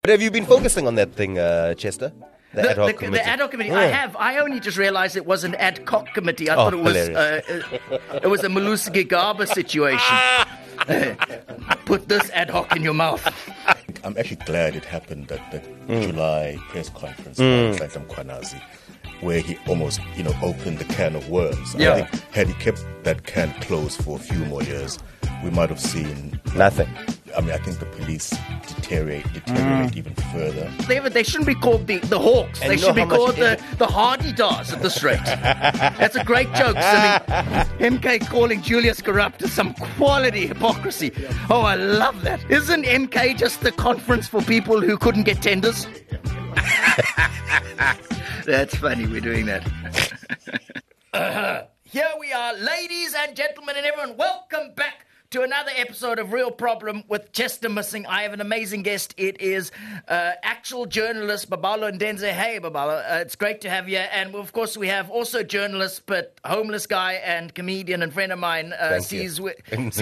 But have you been focusing on that thing, Chester? The ad hoc committee. The ad hoc committee. Yeah. I have. I only just realized it was an ad hoc committee. I thought it was it was a Malusi Gigaba situation. Put this ad hoc in your mouth. I'm actually glad it happened at the July press conference by Santam Kwanazi, where he almost, opened the can of worms. Yeah. I think had he kept that can closed for a few more years, we might have seen Nothing. I think the police deteriorate even further. They shouldn't be called the Hawks. And They you know should be how much called the Hardy Dars at this rate. That's a great joke, Simi. MK calling Julius corrupt is some quality hypocrisy. Oh, I love that. Isn't MK just the conference for people who couldn't get tenders? That's funny, we're doing that. Here we are, ladies and gentlemen and everyone. Welcome back to another episode of Real Problem with Chester Missing. I have an amazing guest. It is actual journalist Babalo Ndenze. Hey, Babalo. It's great to have you. And, of course, we have also journalist but homeless guy and comedian and friend of mine, Sizwe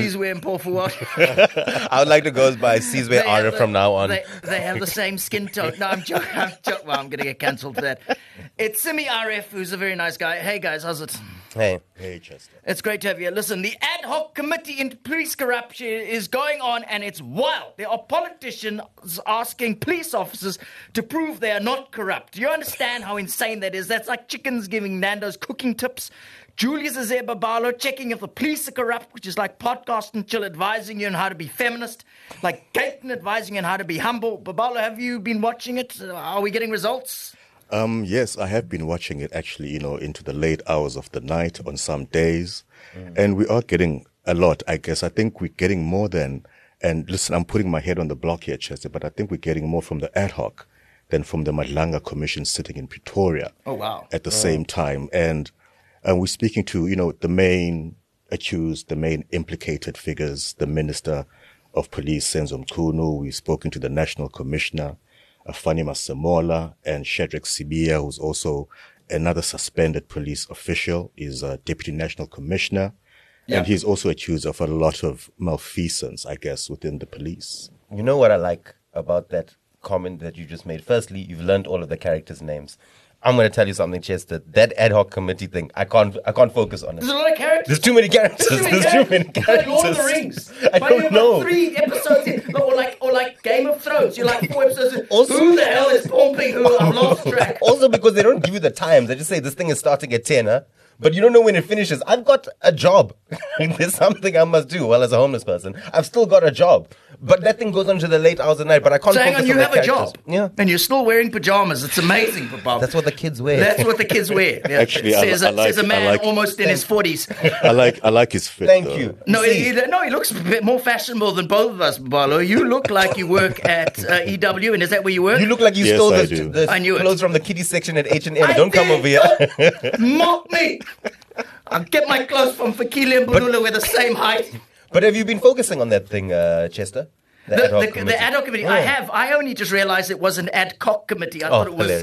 Mpofu. I would like to go by Sizwe Ara from now on. They have the same skin tone. No, I'm joking. Well, I'm going to get cancelled for that. It's Simi RF, who's a very nice guy. Hey, guys, how's it? Hey, Chester. It's great to have you. Listen, the ad hoc committee into police corruption is going on and it's wild. There are politicians asking police officers to prove they are not corrupt. Do you understand how insane that is? That's like chickens giving Nando's cooking tips. Julius is there, Babalo, checking if the police are corrupt, which is like Podcast and Chill advising you on how to be feminist, like Gaten advising you on how to be humble. Babalo, have you been watching it? Are we getting results? Yes, I have been watching it actually, into the late hours of the night on some days. And we are getting a lot, I guess. I think we're getting more than, and listen, I'm putting my head on the block here, Chester, but I think we're getting more from the ad hoc than from the Madlanga Commission sitting in Pretoria. Oh, wow. At the same time. And we're speaking to, the main accused, the main implicated figures, the Minister of Police, Senzo Mchunu. We've spoken to the National Commissioner, Fanima Semola, and Shadrack Sibia, who's also another suspended police official, is a Deputy National Commissioner. Yeah. And he's also accused of a lot of malfeasance, I guess, within the police. you know what I like about that comment that you just made? Firstly, you've learned all of the characters' names. I'm going to tell you something, Chester. That ad hoc committee thing, I can't focus on it. There's a lot of characters. There's too many characters. There's too many characters. Like Lord of the Rings. I don't know. 3 episodes in, or like Game of Thrones. You're like 4 episodes in. Also- Who the hell is pumping who? I've lost track. Also because they don't give you the times. They just say this thing is starting at 10, huh? But you don't know when it finishes. I've got a job. There's something I must do. Well, as a homeless person, I've still got a job. But that thing goes on to the late hours of the night. But I can't So hang focus on, you the have a characters. job. Yeah. And you're still wearing pajamas. It's amazing, Papa. That's what the kids wear. That's what the kids wear. Yeah. Actually, I says a man like- almost in his 40s. I like his fit. Thank though. you. No, See? he looks a bit more fashionable than both of us, Babalo. You look like you work at EW, and is that where you work? You look like you Yes, stole I the, do. the I knew it. clothes from the kiddie section at H&M. I Don't come did. over here. Mock me! I'll get my clothes from Fakile and Bulula. We're the same height. But have you been focusing on that thing, Chester? The ad hoc committee. The ad hoc committee. Yeah. I have. I only just realized it was an ad hoc committee. I thought it was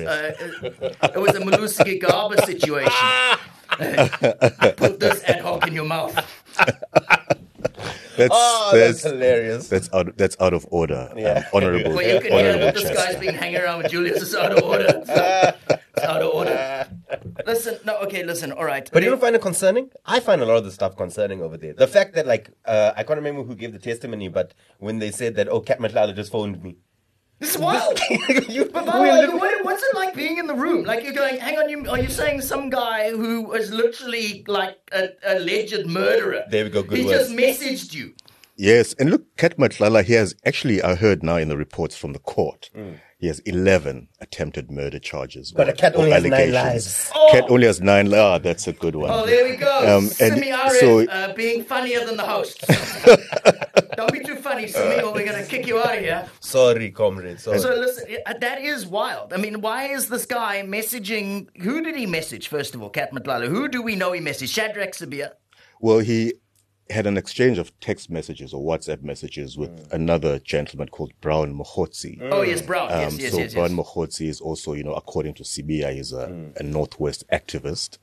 it was a Malusi Gigaba situation. Put this ad hoc in your mouth. That's hilarious. That's out of order. Yeah. Honorable. Well, you can hear honorable that this Chester. guy's been hanging around with Julius. It's out of order. It's out of order. Listen. All right. But you don't find it concerning? I find a lot of the stuff concerning over there. The fact that, I can't remember who gave the testimony, but when they said that, Kat Matlala just phoned me. This is wild. But by the way, what's it like being in the room? Like you're going, hang on, are you saying some guy who was literally like an alleged murderer? There we go, good He words. just messaged you. Yes, and look, Kat Matlala, he has actually, I heard now in the reports from the court, he has 11 attempted murder charges. But or- a cat or only has 9 allegations. lives. Cat only has 9 lives. Ah, that's a good one. Oh, there we go. And Simi Arif, so- being funnier than the host. Don't be too funny, Simi, or we're going to kick you out of here. Sorry, comrade. Sorry. So listen, that is wild. I mean, why is this guy messaging? Who did he message, first of all, Kat Matlala? Who do we know he messaged? Shadrack Sibia? Well, he had an exchange of text messages or WhatsApp messages with another gentleman called Brown Mokhotsi. Oh, yes, Brown. Yes. Brown Mokhotsi is also, according to CBI, he's a Northwest activist.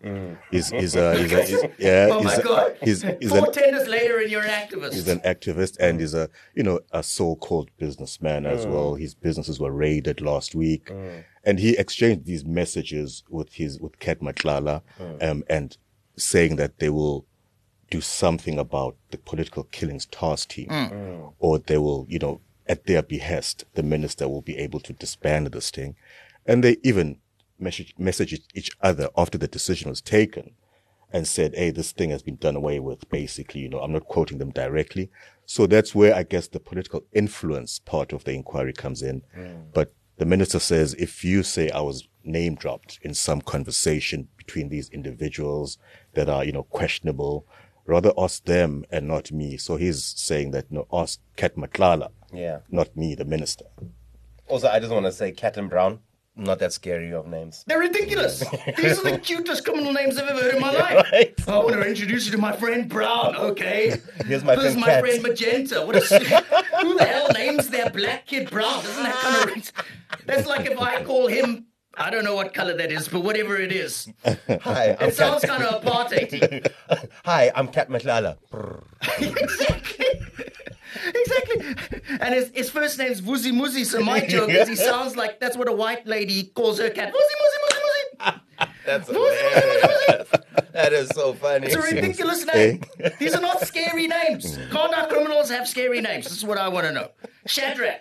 Oh my God. 4 tenders later and you're an activist. He's an activist and he's a so-called businessman as well. His businesses were raided last week. And he exchanged these messages with Kat Matlala, and saying that they will do something about the political killings task team, or they will, at their behest, the minister will be able to disband this thing. And they even messaged each other after the decision was taken and said, hey, this thing has been done away with, basically. I'm not quoting them directly. So that's where I guess the political influence part of the inquiry comes in. But the minister says, if you say I was name dropped in some conversation between these individuals that are, questionable, rather ask them and not me. So he's saying that, ask Kat Matlala, not me, the minister. Also, I just want to say Kat and Brown, not that scary of names. They're ridiculous. These are the cutest criminal names I've ever heard in my life. Right. I want to introduce you to my friend Brown, okay? Here's my This is friend my Kat. friend Magenta. Who the hell names their black kid Brown? Doesn't that kind of... That's like if I call him... I don't know what color that is, but whatever it is. Hi, I'm It sounds kind of apartheid. Hi, I'm Kat Matlala. Exactly. And his first name's Vuzi Muzi, so my joke is he sounds like that's what a white lady calls her cat. Vuzi Muzi Muzi Muzi. That's Vuzi Muzi Muzi Muzi. That is so funny. It's a ridiculous name. These are not scary names. Can't our criminals have scary names? This is what I want to know. Shadrach.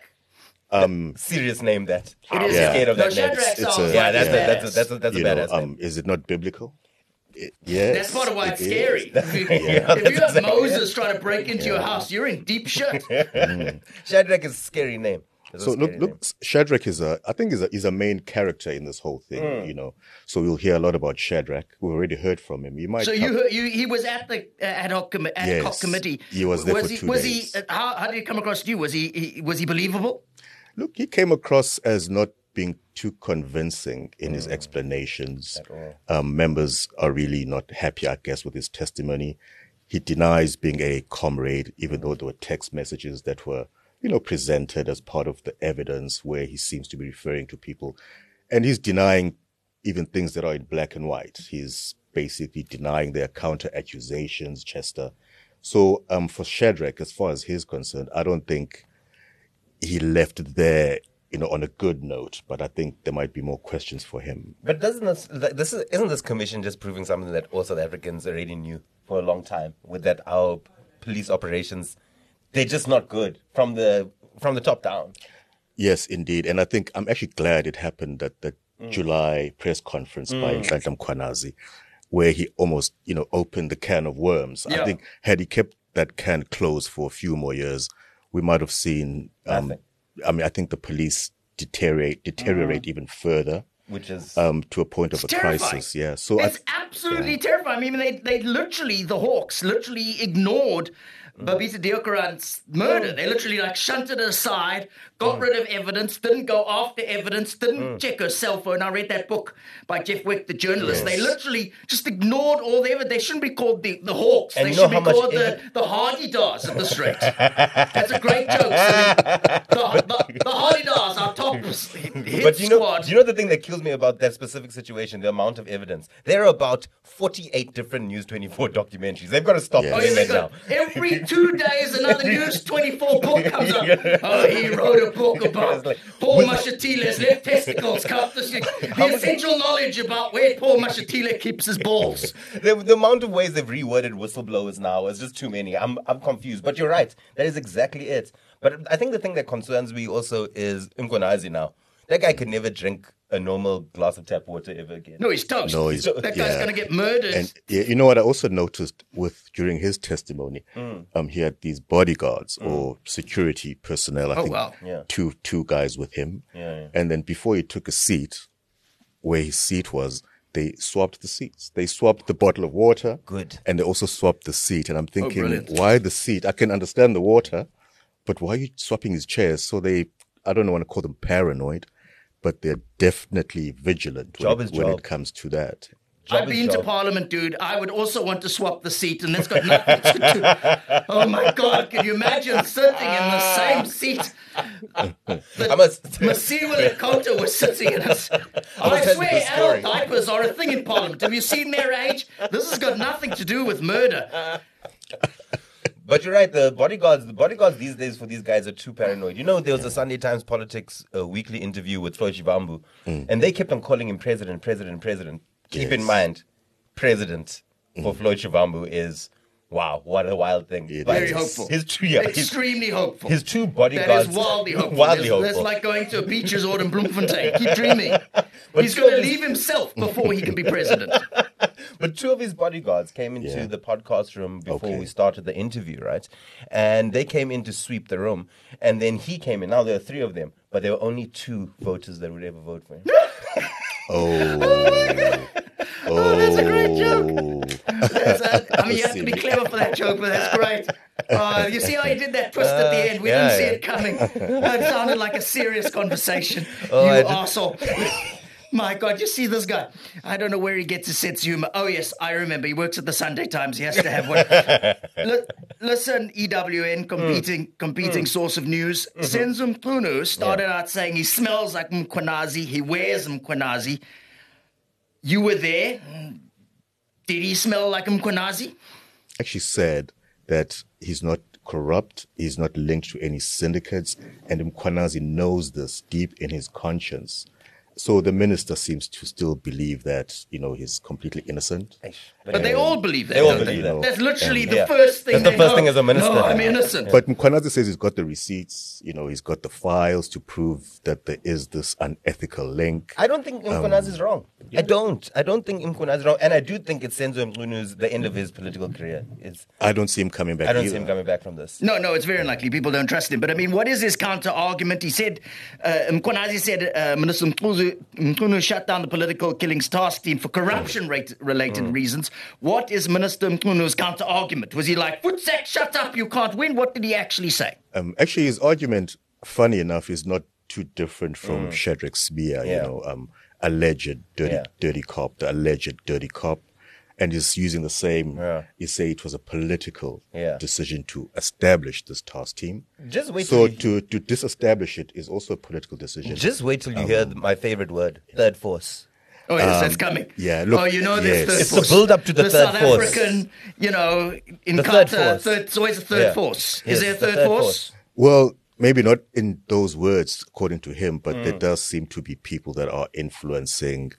Serious name that. It is. I'm scared of No, that name. Shadrach sounds a- like Yeah, a that's badass. a badass name. Is it not biblical? Yes. That's part of why it's it is. scary. If you have Moses trying to break into your house, you're in deep shit. Shadrach is a scary name. It's a So scary name. look, Shadrach is a main character in this whole thing, So we'll hear a lot about Shadrach. We already heard from him. You might. So he was at the ad hoc committee. He was there for 2 days. How did he come across to you? Was he believable? Look, he came across as not being too convincing in his explanations. Members are really not happy, I guess, with his testimony. He denies being a comrade, even though there were text messages that were, presented as part of the evidence where he seems to be referring to people. And he's denying even things that are in black and white. He's basically denying their counter accusations, Chester. So for Shadrach, as far as he's concerned, I don't think he left it there, on a good note, but I think there might be more questions for him. But isn't this commission just proving something that all South Africans already knew for a long time? With that, our police operations, they're just not good from the top down. Yes, indeed. And I think I'm actually glad it happened at the July press conference by Nhlanhla Mkhwanazi, where he almost, opened the can of worms. Yeah. I think had he kept that can closed for a few more years, we might have seen, I think the police deteriorate even further. Which is To a point of a terrifying. crisis. Yeah. So It's absolutely terrifying. I mean, they literally, the Hawks literally ignored Babita Deokaran's murder. They literally shunted her aside, got rid of evidence, didn't go after evidence, didn't check her cell phone. I read that book by Jeff Wick, the journalist. Yes. They literally just ignored all the evidence. They shouldn't be called the Hawks. And They you know should be how much called the Hardy Dars at this rate. That's a great joke. The Hardy Dars, our top hit But squad. do you know the thing that kills me about that specific situation, the amount of evidence? There are about 48 different News 24 documentaries. They've got to stop Yes. Oh, doing yeah, that now. every 2 days, another News 24 book comes up. Oh, he wrote a book about Paul Mashatile's left testicles. The essential knowledge about where Paul Mashatile keeps his balls. The amount of ways they've reworded whistleblowers now is just too many. I'm confused. But you're right. That is exactly it. But I think the thing that concerns me also is Mkhwanazi now. That guy could never drink a normal glass of tap water ever again. No, he's toast. No, he's- that guy's yeah. going to get murdered. And you know what I also noticed during his testimony, he had these bodyguards or security personnel. I think wow. Yeah. two guys with him. Yeah. And then before he took a seat, where his seat was, they swapped the seats. They swapped the bottle of water. Good. And they also swapped the seat. And I'm thinking, brilliant. why the seat? I can understand the water, but why are you swapping his chairs? So I don't want to call them paranoid, but they're definitely vigilant Job when is when job. it comes to that. Job I've is been to job. Parliament, dude. I would also want to swap the seat, and that's got nothing to do. Oh my God, can you imagine sitting in the same seat I that must- Masiwa Lekota was sitting in us? I tell you swear, the story. adult diapers are a thing in Parliament. Have you seen their age? This has got nothing to do with murder. But you're right. The bodyguards these days for these guys are too paranoid. You know, there was a Sunday Times Politics weekly interview with Floyd Shivambu, and they kept on calling him president. Keep in Yes. mind, president for Floyd Shivambu is wow, what a wild thing. It But Very is. hopeful. His two, Extremely hopeful. his two That bodyguards. is wildly hopeful. Wildly That's hopeful. like going to a beach resort in Bloemfontein. Keep dreaming. He's two going to of his- leave himself before he can be president. But two of his bodyguards came into the podcast room before Okay. we started the interview, right? And they came in to sweep the room. And then he came in. Now there are three of them, but there were only two voters that would ever vote for him. Oh, that's a great joke. I mean, you have to be clever for that joke, but that's great. You see how he did that twist at the end? We didn't see it coming. It sounded like a serious conversation. You arsehole. My God, you see this guy. I don't know where he gets his sense of humor. Oh, yes, I remember. He works at the Sunday Times. He has to have one. Listen, EWN, competing source of news. Senzo Mchunu started out saying he smells like Mkhwanazi. He wears Mkhwanazi. You were there. Did he smell like Mkhwanazi? Actually said that he's not corrupt, he's not linked to any syndicates, and Mkhwanazi knows this deep in his conscience. So the minister seems to still believe that, he's completely innocent. But they all believe that. They all don't believe that. That's literally the Yeah. first thing. That's the they first know. thing as a minister. No, I'm innocent. But Mkhwanazi says he's got the receipts, he's got the files to prove that there is this unethical link. I don't think Mkhwanazi is wrong. I don't think Mkhwanazi is wrong. And I do think it's Senzo Mchunu the end of his political career. I don't see him coming back I don't either. see him coming back from this. No, it's very unlikely. People don't trust him. But I mean, what is his counter argument? He said, Mkhwanazi said Minister Mchunu shut down the political killings task team for corruption-related reasons. What is Minister Mkhunu's counter argument? Was he like, Futsak, shut up, you can't win? What did he actually say? Actually, his argument, funny enough, is not too different from Shadrack Spear, Yeah. Alleged dirty cop, the alleged dirty cop. And he's using the same, he say it was a political decision to establish this task team. Just wait So till to disestablish it is also a political decision. Just wait till you hear my favorite word, third force. Oh, yes, that's coming. yeah, look, there's yes. third It's force. the build-up to the third South force. African, in The Qatar, third force. it's always a third Yeah. force. Yes, Is there a the third third force? force. Well, maybe not in those words, according to him, but there does seem to be people that are influencing,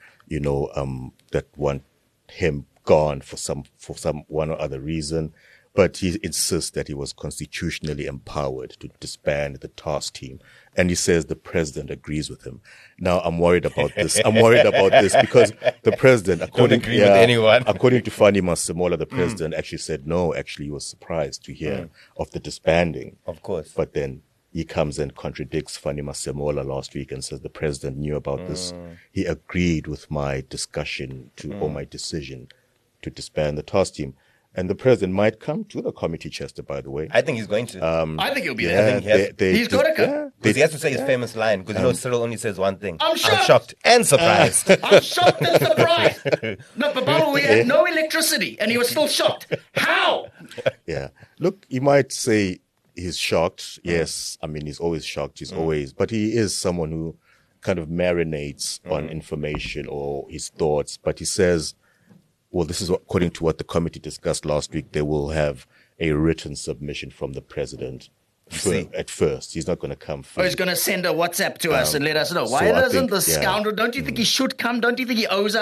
that want him gone for some one or other reason. But he insists that he was constitutionally empowered to disband the task team. And he says the president agrees with him. Now, I'm worried about this. Because the president, according agree with anyone. according to Fanny Masemola, the president actually said no, actually he was surprised to hear of the disbanding. Of course. But then he comes and contradicts Fanny Masemola last week and says the president knew about this. He agreed with my discussion or my decision to disband the task team. And the president might come to the committee, Chester, by the way. I think he's going to. I think he'll be I there. think He's got to come. Because he has to say his famous line. Because Cyril only says one thing. I'm shocked. shocked and surprised. I'm shocked and surprised. No, but Baba, we had no electricity, and he was still shocked. How? Yeah. Look, he might say he's shocked. Yes. I mean, he's always shocked. But he is someone who kind of marinates on information or his thoughts. But he says, well, this is according to what the committee discussed last week. They will have a written submission from the president at first. He's not going to come Or first. he's going to send a WhatsApp to us and let us know. Why so I doesn't think- the scoundrel, don't you think he should come? Don't you think he owes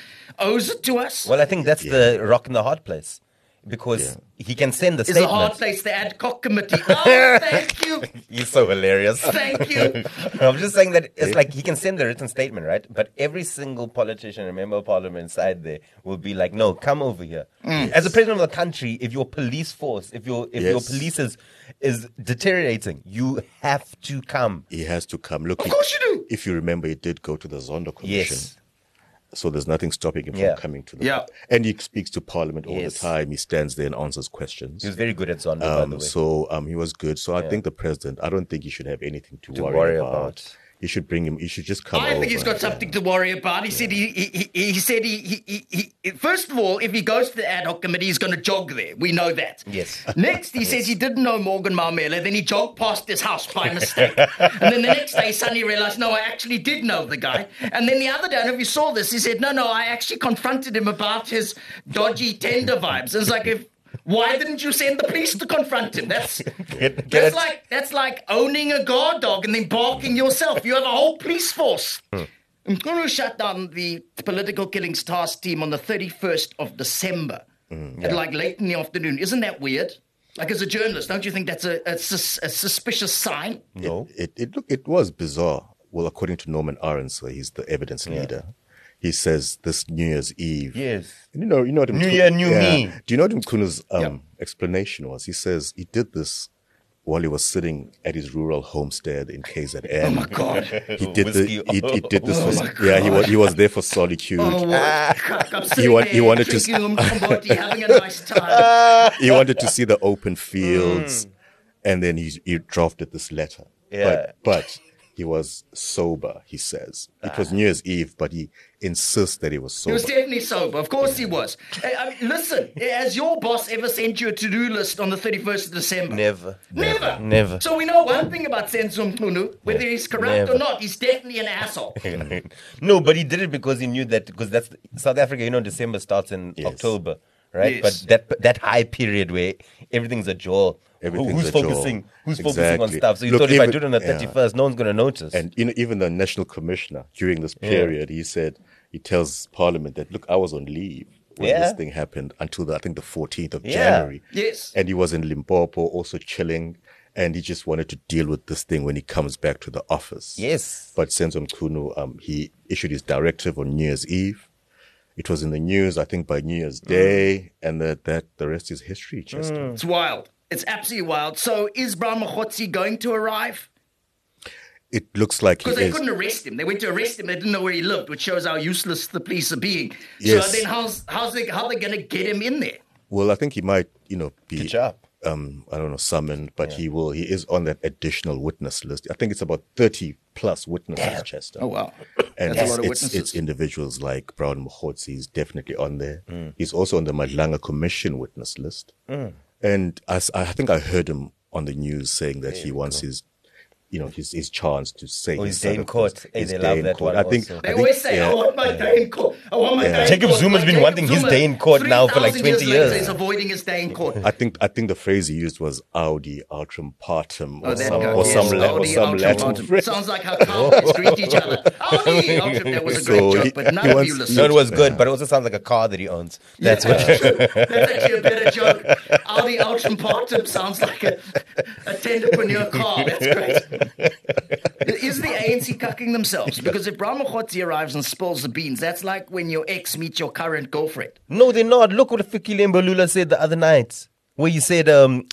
it to us? Well, I think that's the rock in the hard place. Because he can send the Is the statement. hard place the ad hoc committee? Oh, thank you. He's so hilarious. Thank you. I'm just saying that it's like he can send the written statement, right? But every single politician and member of parliament inside there will be like, no, come over here. As the president of the country, if your police force, if your police is deteriorating, you have to come. He has to come. Look, Of course you do. if you remember, he did go to the Zondo Commission. Yes. So there's nothing stopping him Yeah. from coming to the Yeah. And he speaks to Parliament all Yes. the time. He stands there and answers questions. He was very good at Zondo, by the way. So he was good. So I think the president, I don't think he should have anything to worry worry about. about. He should bring him. He should just come I over. think he's got something to worry about. He said he said he first of all, if he goes to the ad hoc committee, he's going to jog there. We know that. Yes. Next, he says he didn't know Morgan Maumela. Then he jogged past his house by mistake. And then the next day, he suddenly realized, no, I actually did know the guy. And then the other day, I don't know if you saw this, he said, no, I actually confronted him about his dodgy tender vibes. And it's like, why didn't you send the police to confront him? That's like owning a guard dog and then barking yourself. You have a whole police force. Mkhunu shut down the political killings task team on the 31st of December at like late in the afternoon. Isn't that weird? Like, as a journalist, don't you think that's a suspicious sign? No. It was bizarre. Well, according to Norman Ahrens, he's the evidence leader. He says this New Year's Eve. Yes. You know what New Year, new me. Do you know what Mkhunu's explanation was? He says he did this while he was sitting at his rural homestead in KZN. Oh my God! He did this. He was there for solitude. Oh, I'm sitting he wanted to drinking Umqombothi, having a nice time. He wanted to see the open fields, and then he drafted this letter. Yeah. But he was sober, he says. It was New Year's Eve, but he insists that he was sober. He was definitely sober. Of course he was. I mean, listen, has your boss ever sent you a to-do list on the 31st of December? Never. So we know one thing about Senzo Mkhunu, whether he's corrupt or not, he's definitely an asshole. No, but he did it because he knew that, because that's South Africa, December starts in October, right? Yes. But that high period where everything's a jaw. Who's focusing on stuff? So you thought if I do it on the 31st, no one's going to notice. And even the National Commissioner during this period, he tells Parliament that, look, I was on leave when this thing happened until I think the 14th of January. Yes. And he was in Limpopo also chilling, and he just wanted to deal with this thing when he comes back to the office. Yes. But Senzo Mkhunu, he issued his directive on New Year's Eve. It was in the news, I think, by New Year's Day, and the rest is history, Chester. It's wild. It's absolutely wild. So is Brown Mokhotsi going to arrive? It looks like he is. Because they couldn't arrest him. They went to arrest him. They didn't know where he lived, which shows how useless the police are being. Yes. So then how are they going to get him in there? Well, I think he might, be, Good job. summoned, but he is on that additional witness list. I think it's about 30 plus witnesses, Chester. Oh, wow. And That's a lot of witnesses. it's individuals like Brown Mokhotsi. He's definitely on there. He's also on the Madlanga Commission witness list. And I think I heard him on the news saying that he wants his chance to say his day in court. Hey, they love that one. I think They always say, I want my day in court. I want my day in court. Jacob Zuma's been wanting his day in court now for like 20 years. He's avoiding his day in court. I think the phrase he used was Audi Altrum Partum or Audi some Latin Altrum. phrase. Sounds like how cowboys greet each other. Audi Altrum. That was a great joke, but none of you listened. No, it was good, but it also sounds like a car that he owns. That's what. That's actually a better joke. Audi Altrum Partum sounds like a tenderpreneur car. That's great. Is the ANC cucking themselves? Because if Brown Mokhotsi arrives and spills the beans, that's like when your ex meets your current girlfriend. No, they're not. Look what Fikile Mbalula said the other night, where you said the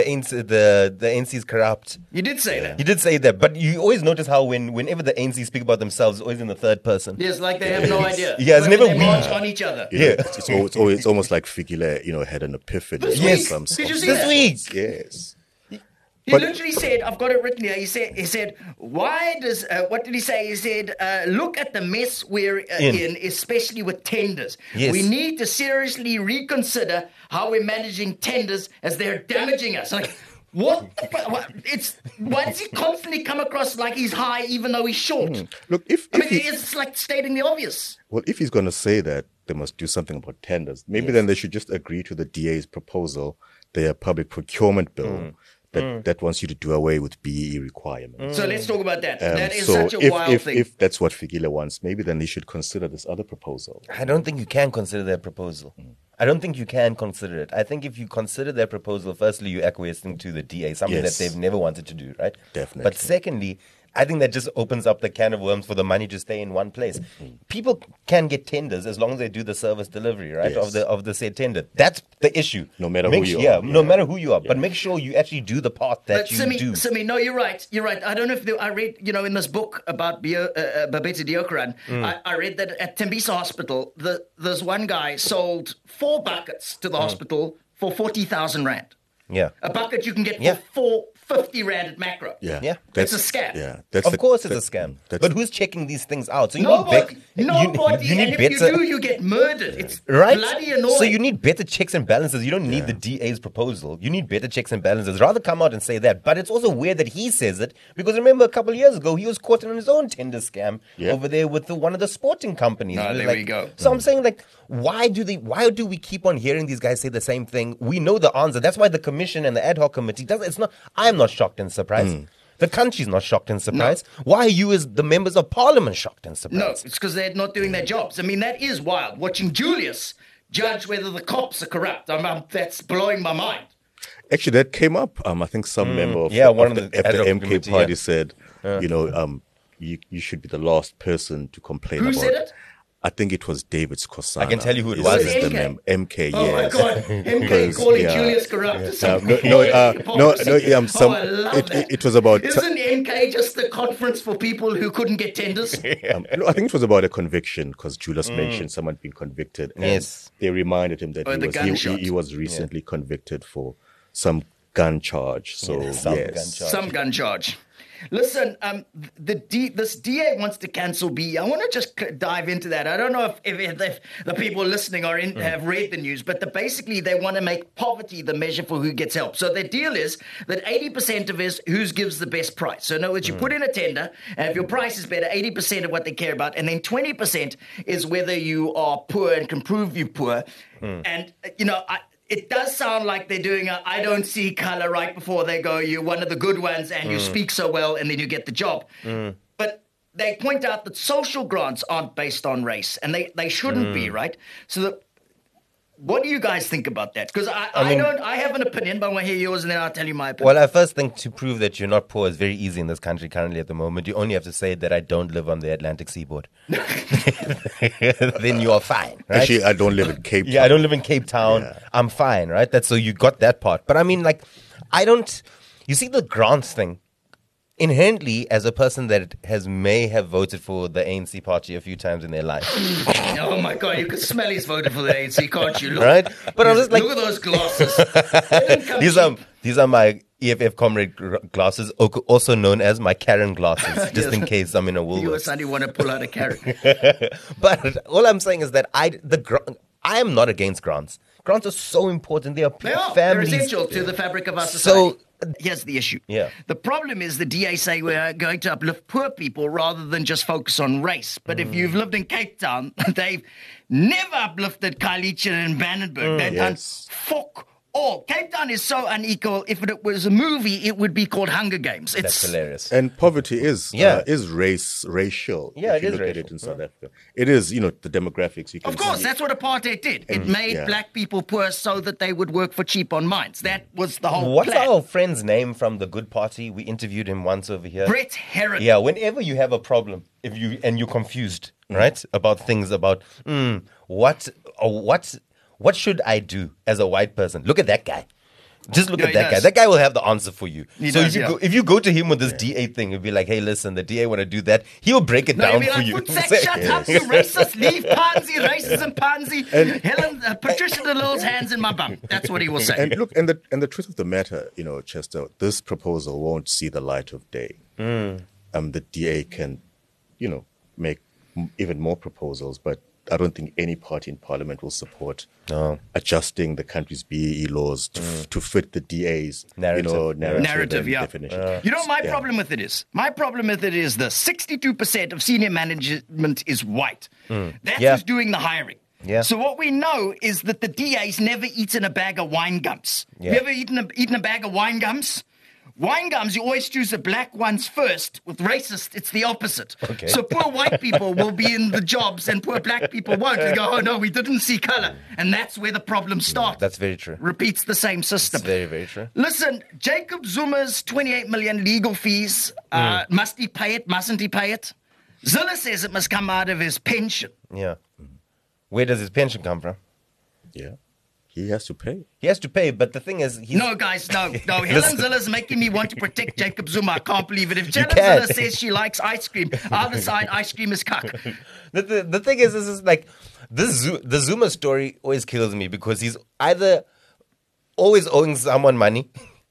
ANC is corrupt. You did say that. You did say that, but you always notice how whenever the ANC speak about themselves, it's always in the third person. Yes, like they have no idea. Yeah, it's Like never when they we. march on each other. It's almost like Fikile, had an epiphany. This Some week. Did you sort. see This that? week. Yes. He literally said, I've got it written here. He said, why does, what did he say? He said, look at the mess we're in, especially with tenders. Yes. We need to seriously reconsider how we're managing tenders as they're damaging us. Like, what? Why does he constantly come across like he's high even though he's short? Look, It's like stating the obvious. Well, if he's going to say that they must do something about tenders, maybe then they should just agree to the DA's proposal, their public procurement bill, that wants you to do away with BEE requirements. So let's talk about that. That is So such a wild thing. if that's what Fikile wants, maybe then he should consider this other proposal. I don't think you can consider their proposal. I don't think you can consider it. I think if you consider their proposal, firstly, you're acquiescing to the DA, something that they've never wanted to do, right? Definitely. But secondly, I think that just opens up the can of worms for the money to stay in one place. People can get tenders as long as they do the service delivery, right, Yes. of the said tender. That's the issue. No matter who you are. No matter who you are. But make sure you actually do the part that you do. Simi, no, you're right. You're right. I don't know if I read, in this book about Babeta Deokaran, I read that at Tembisa Hospital, there's one guy sold 4 buckets to the hospital for 40,000 rand. Yeah. A bucket you can get Yeah. for 50 rand at macro. Yeah. Yeah. It's a scam. Yeah. Of course it's a scam. that's- But who's checking these things out? So you Nobody. need Nobody. you need and if better, you do, you get murdered. It's right? bloody annoying. So you need better checks and balances. You don't need the DA's proposal. You need better checks and balances. Rather come out and say that. But it's also weird that he says it because remember a couple of years ago he was caught in his own tender scam over there with one of the sporting companies. Ah, It was there like- we go. So I'm saying like, why do we keep on hearing these guys say the same thing? We know the answer. That's why the commission and the ad hoc committee does. It's not. I'm not shocked and surprised. The country's not shocked and surprised. Why are you, as the members of parliament, shocked and surprised? No, it's because they're not doing their jobs. I mean, that is wild. Watching Julius judge whether the cops are corrupt. That's blowing my mind. Actually, that came up. I think some member of, one of of the, the of the ad hoc MK committee, party yeah. said, you should be the last person to complain Who about said it? I think it was David Skosana. I can tell you who it Is- was. is Was the it MK, Oh my yes. God, MK Because, calling yeah. Julius corrupt. Is some No, hypocrisy. I love that. it was about. Isn't MK just the conference for people who couldn't get tenders? No, I think it was about a conviction because Julius mentioned someone being convicted. And Yes. they reminded him that Oh, the gunshot. he was recently convicted for some gun charge. So some yes. gun charge. Some gun charge. Listen, this DA wants to cancel BE. I want to just dive into that. I don't know if the people listening have read the news, but basically they want to make poverty the measure for who gets help. So their deal is that 80% of is who gives the best price. So in other words, you put in a tender, and if your price is better, 80% of what they care about, and then 20% is whether you are poor and can prove you poor. And, it does sound like they're doing I don't see color right before they go, you're one of the good ones and you speak so well and then you get the job. But they point out that social grants aren't based on race and they shouldn't be, right? So what do you guys think about that? Because I have an opinion, but I want to hear yours and then I'll tell you my opinion. Well, I first think to prove that you're not poor is very easy in this country currently at the moment. You only have to say that I don't live on the Atlantic seaboard. Then you are fine, right? Actually, I don't live in Cape Town. Yeah, I don't live in Cape Town. Yeah. I'm fine, right? So you got that part. But I mean, like, you see the grants thing. Inherently, as a person that may have voted for the ANC party a few times in their life, Oh my God, you can smell he's voted for the ANC, can't you? Look, right? But I was just like, look at those glasses. They didn't come cheap. these are my EFF comrade glasses, also known as my Karen glasses, just in case I'm in a You or Woolworths. Sunday want to pull out a carrot. But all I'm saying is that I am not against grants. Grants are so important. They are They're families. essential to the fabric of our society. Here's the issue. Yeah. The problem is the DA say we're going to uplift poor people rather than just focus on race. But if you've lived in Cape Town, they've never uplifted Khayelitsha and Vandenberg. They've Yes. done fuck all. Cape Town is so unequal. If it was a movie, it would be called Hunger Games. That's hilarious. And poverty is racial. Yeah, if it you is look at racial. it in South Africa. It is, the demographics. You can Of course, see. that's what apartheid did. It made black people poor so that they would work for cheap on mines. That was the whole What's plan. our friend's name from the Good Party? We interviewed him once over here. Brett Herron. Yeah, whenever you have a problem, you're confused, right, about things about what should I do as a white person? Look at that guy. Just look Yeah, at he that guy. does. That guy will have the answer for you. He so does, if you go to him with this DA thing, he'll be like, "Hey, listen, the DA want to do that." He'll break it No, down you'll for be you. like, "Footsack, shut up, you racist, leave pansy, racism pansy. Patricia DeLille's hands in my bum." That's what he will say. And look, and the truth of the matter, Chester, this proposal won't see the light of day. The DA can, make even more proposals, but I don't think any party in parliament will support adjusting the country's BEE laws to fit the DA's Narrative, and yeah. definition. You know what my problem with it is? My problem with it is the 62% of senior management is white. That's Yeah. who's doing the hiring. Yeah. So what we know is that the DA's never eaten a bag of wine gums. Yeah. You ever eaten a bag of wine gums? Wine gums, you always choose the black ones first. With racist, it's the opposite. Okay. So poor white people will be in the jobs and poor black people won't. They go, oh no, we didn't see color. And that's where the problem starts. That's very true. Repeats the same system. It's very, very true. Listen, Jacob Zuma's 28 million legal fees, must he pay it, mustn't he pay it? Zilla says it must come out of his pension. Yeah. Where does his pension come from? Yeah. He has to pay. He has to pay, but the thing is, No, guys, no. Helen Listen. Zilla's making me want to protect Jacob Zuma. I can't believe it. If Helen can. Zilla says she likes ice cream, I'll decide ice cream is cuck. The thing is, this is like the Zuma story always kills me because he's either always owing someone money,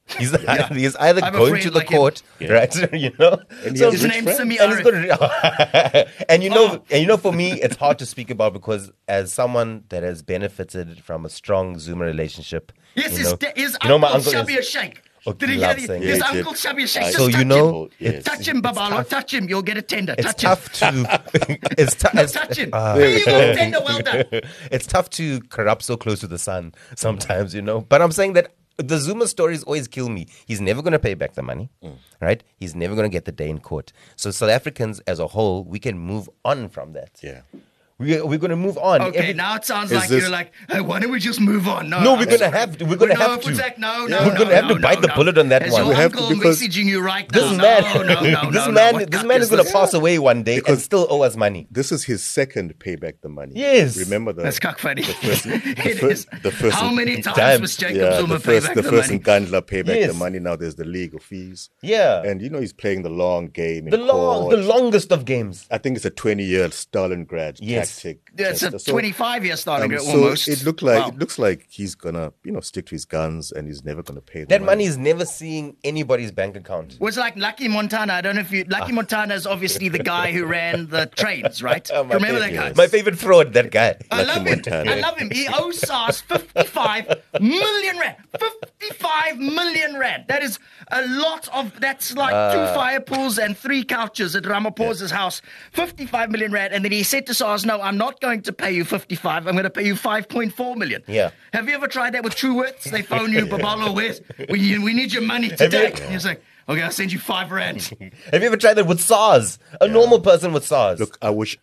He's either I have a going friend to the like him. court, right? And he So has His rich name's friends. Simi and he's Ari. got and for me it's hard to speak about because as someone that has benefited from a strong Zuma relationship, Yes, you know, his you know, my uncle uncle Shabir is- Sheikh. Oh, Did he he hear loves the- saying his that. uncle Shabir Sheikh? I- Just So touch you know, People, yes. Touch him, Babalo. Touch him. You'll get a tender. it's Touch him. tough to it's Touch him. Ah. There you go. Tender. Well done. it's tough to corrupt so close to the sun sometimes, you know. But I'm saying that the Zuma stories always kill me. He's never going to pay back the money, right? He's never going to get the day in court. So South Africans as a whole, we can move on from that. Yeah. We're going to move on. Okay, now it sounds Is like this- you're like, hey, why don't we just move on? No, we're I'm gonna sorry. have to. We're gonna have to. Futzak, no, We're gonna have to bite the bullet on that As one. your We have to uncle because messaging you right This now. man, No, this no, man, what this cuck man is going to this? pass away one day and Because- still owe us money. This is his second payback the money. Yes. Remember the That's cuck funny. It fir- is. the first- How many times Time. was Jacob yeah, Zuma the pay first back the the first money? Nkandla pay back Yes. the money. Now there's the legal fees. Yeah, And you know he's playing the long game in the court. longest of games. I think it's a 20-year Stalingrad Yes. tactic. Yeah, it's a Chester. So, 25-year starting so almost. it Wow. looks like he's gonna stick to his guns and he's never gonna pay That money is never seeing anybody's bank account. Was like Lucky Montana. I don't know if you. Lucky Montana is obviously the guy who ran the trains, right? Oh, my Remember that favorite- guy? My favorite fraud, that guy. I Lucky love him. Montana. I love him. He owes SARS 55 million rand. 55 million rand. That is a lot of. That's like 2 fire pools and 3 couches at Ramaphosa's house. 55 million rand. And then he said to SARS, "No, I'm not going to pay you 55. I'm going to pay you 5.4 million." Yeah. Have you ever tried that with Truworths? They phone you, Babalo, where's we need your money today. And he's like, "Okay, I'll send you 5 rand." Have you ever tried that with SARS? A normal person with SARS. Look, I wish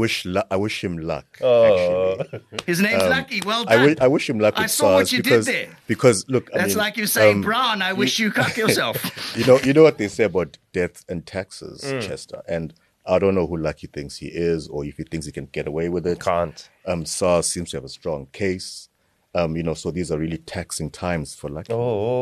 him luck. Oh. Actually, His name's Lucky. Well done. I wish him luck with I saw what SARS you did because there. because look, I That's mean, like you saying, Brown, I wish you cuck yourself. you know what they say about death and taxes, Mm. Chester, and I don't know who Lucky thinks he is or if he thinks he can get away with it. Can't. SARS seems to have a strong case. So these are really taxing times for Lucky.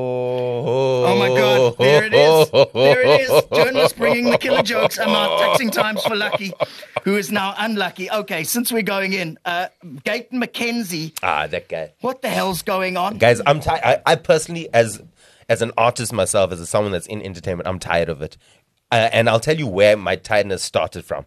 Oh my God, there it is. There it is. Journalists bringing the killer jokes about taxing times for Lucky, who is now unlucky. Okay, since we're going in, Gayton McKenzie, That guy. what the hell's going on? Guys, I'm tired. I personally, as an artist myself, as someone that's in entertainment, I'm tired of it. And I'll tell you where my tiredness started from.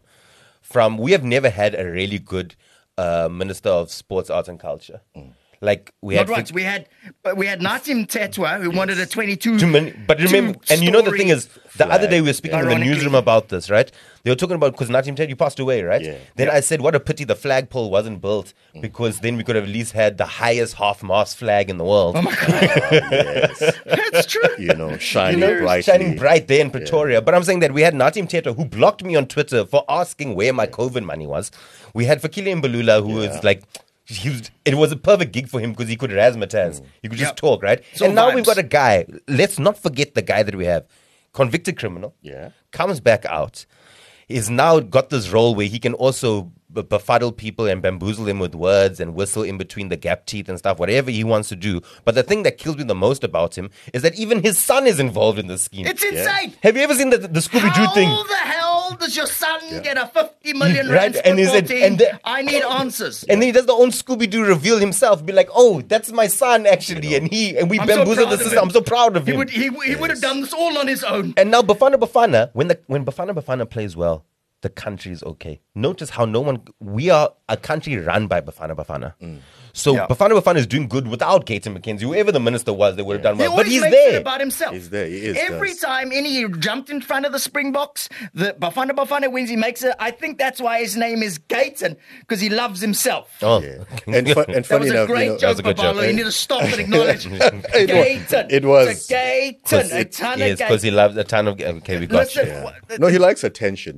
We have never had a really good Minister of Sports, Arts and Culture. Like we Not had, right. We had Natim Tetwa, who wanted a 22. but remember, and you know the thing is, the other day we were speaking in the ironically. newsroom about this, right? They were talking about because Natim Ted, you passed away, right? Yeah. Then I said, what a pity the flagpole wasn't built because then we could have at least had the highest half-mast flag in the world. Oh my God, Yes. that's true. Shining brightly. Shining bright there in Pretoria. But I'm saying that we had Natim Teta who blocked me on Twitter for asking where my COVID money was. We had Fakile Mbalula who was like, it was a perfect gig for him because he could razzmatazz. He could just Yep. talk, right? So and now vibes. we've got a guy. Let's not forget the guy that we have. Convicted criminal. Yeah. Comes back out. He's now got this role where he can also befuddle people and bamboozle them with words and whistle in between the gap teeth and stuff, whatever he wants to do. But the thing that kills me the most about him is that even his son is involved in this scheme. It's insane. Have you ever seen the Scooby-Doo thing? How the hell does your son get a 50 million Right, rand and is football it- team? and the- I need answers. And then he does the own Scooby-Doo reveal himself, be like, "Oh, that's my son actually," and we I'm so bamboozled proud the of system. him. I'm so proud of He him. would have done this all on his own. And now Bafana, when Bafana plays well, the country is okay. Notice how we are a country run by Bafana. So Yeah. Bafana is doing good without Gayton McKenzie. Whoever the minister was, they would have done He well. always But he's makes it there. about himself. He's there. He is, Every does. time any jumped in front of the Springboks, the Bafana wins. He makes it. I think that's why his name is Gayton, because he loves himself. Oh. Yeah. And That funny was a enough, great joke, That's a good joke. Babalo. You need to stop and acknowledge Gayton. it was- It's a Gayton, a ton Yes, of because he Gayton. loves a ton of. Okay, we got Listen, you. No, he likes attention.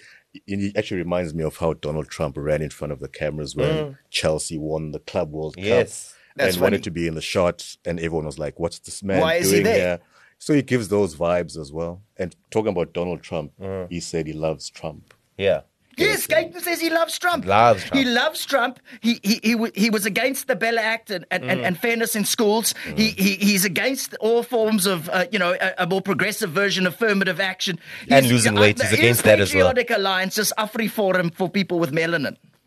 He actually reminds me of how Donald Trump ran in front of the cameras when Chelsea won the Club World Yes. Cup That's and funny. wanted to be in the shot, and everyone was like, "What's this man Why is he doing there?" here?" So he gives those vibes as well. And talking about Donald Trump, he said he loves Trump. Yeah. Yes, Gayton says he loves Trump. Loves Trump. He loves Trump. He was against the Bella Act and fairness in schools. He's against all forms of a more progressive version of affirmative action. And losing weight. He's against that as well. Patriotic Alliance, just AfriForum for people with melanin.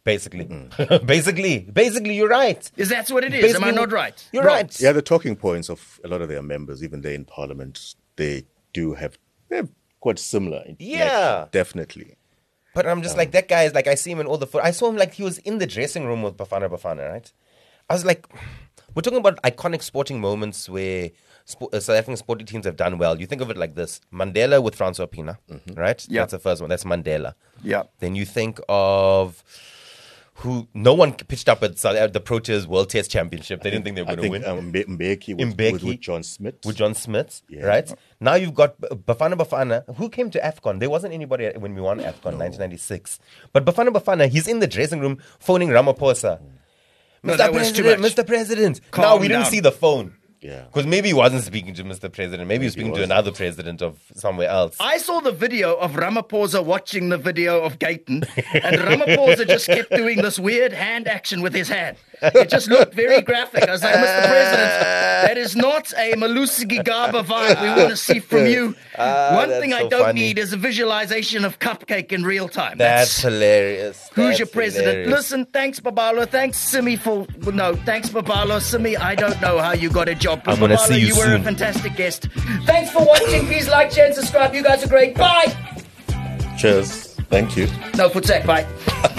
Basically. Basically, you're right. Is that what it is? Basically, Am I not right? You're right. Yeah, the talking points of a lot of their members, even there in Parliament, they're quite similar. In Yeah. nature, definitely. But I'm just like, that guy is like, I see him in all the I saw him like he was in the dressing room with Bafana, right? I was like, we're talking about iconic sporting moments where South African sporting teams have done well. You think of it like this: Mandela with Francois Pienaar, right? Yeah. That's the first one. That's Mandela. Yeah. Then you think of who no one pitched up at the Proteas World Test Championship. They didn't think they were going to win. Mbeki with John Smith. With John Smith, right? Now you've got Bafana, who came to AFCON. There wasn't anybody when we won AFCON 1996. But Bafana, he's in the dressing room phoning Ramaphosa. No, that was too much. Mr. President. Calm Now, we didn't down. see the phone. Yeah. Because maybe he wasn't speaking to Mr. President. Maybe he was speaking to another president of somewhere else. I saw the video of Ramaphosa watching the video of Gayton, and Ramaphosa just kept doing this weird hand action with his hand. It just looked very graphic. I was like, Mr. President, that is not a Malusi Gigaba vibe we want to see from you. One that's thing I so don't funny. need is a visualization of Cupcake in real time. That's hilarious. Who's That's your president? hilarious. Listen, thanks, Babalo. Thanks, Simi, thanks, Babalo. Simi, I don't know how you got a job. But I'm gonna Babalo, see you were a soon. fantastic guest. Thanks for watching. Please like, share, and subscribe. You guys are great. Bye. Cheers. Thank you. No, Futsak, bye.